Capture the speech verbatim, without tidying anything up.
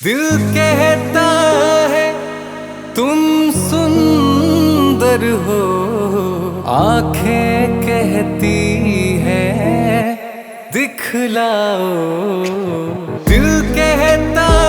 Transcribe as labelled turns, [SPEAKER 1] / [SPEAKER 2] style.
[SPEAKER 1] दिल कहता है तुम सुंदर हो, आंखें कहती है दिखलाओ। दिल कहता